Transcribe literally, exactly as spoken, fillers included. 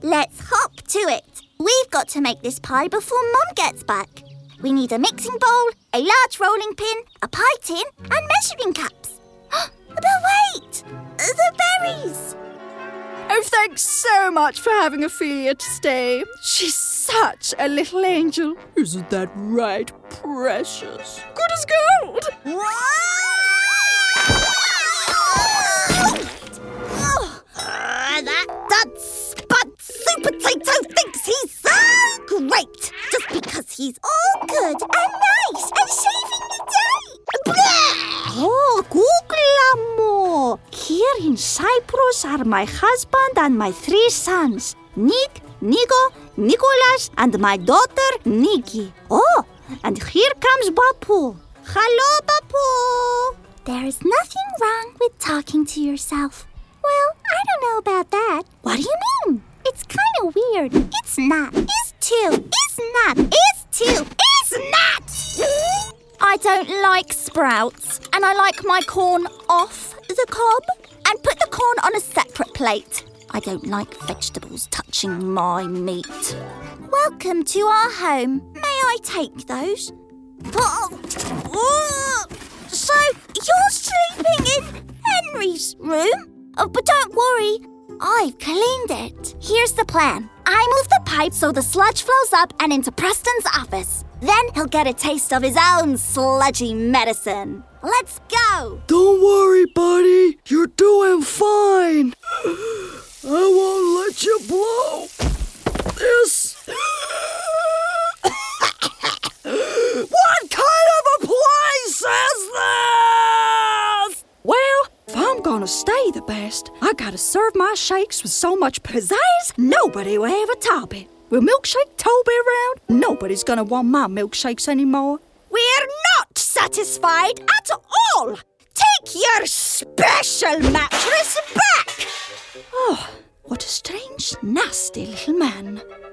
Let's hop to it. We've got to make this pie before Mum gets back. We need a mixing bowl, a large rolling pin, a pie tin, and measuring cups. But wait! The berries! Oh, thanks so much for having Ophelia to stay. She's such a little angel. Isn't that right, precious? Good as gold. Uh, that dud spud soup potato thinks he's so great just because he's all good and nice and saving the day. Oh, Googlamo. Here in Cyprus are my husband and my three sons, Nick, Nico, Nicholas, and my daughter, Nikki. Oh, and here comes Bapu. Hello, Bapu. There's nothing wrong with talking to yourself. Well, I don't know about that. What do you mean? It's kind of weird. It's not. It's too. It's not. It's too. It's not. I don't like sprouts, and I like my corn off the cob and put the corn on a separate plate. I don't like vegetables touching my meat. Welcome to our home. May I take those? Oh. So, you're sleeping in Henry's room? Oh, but don't worry, I've cleaned it. Here's the plan. I move the pipe so the sludge flows up and into Preston's office. Then he'll get a taste of his own sludgy medicine. Let's go! Don't worry, buddy. You're doing fine. I won't let you blow this. What kind of a place is this? Well, if I'm gonna stay the best, I gotta serve my shakes with so much pizzazz, nobody will ever top it. With Milkshake Toby around, nobody's gonna want my milkshakes anymore. We're not satisfied at all! Take your special mattress back! Oh, what a strange, nasty little man.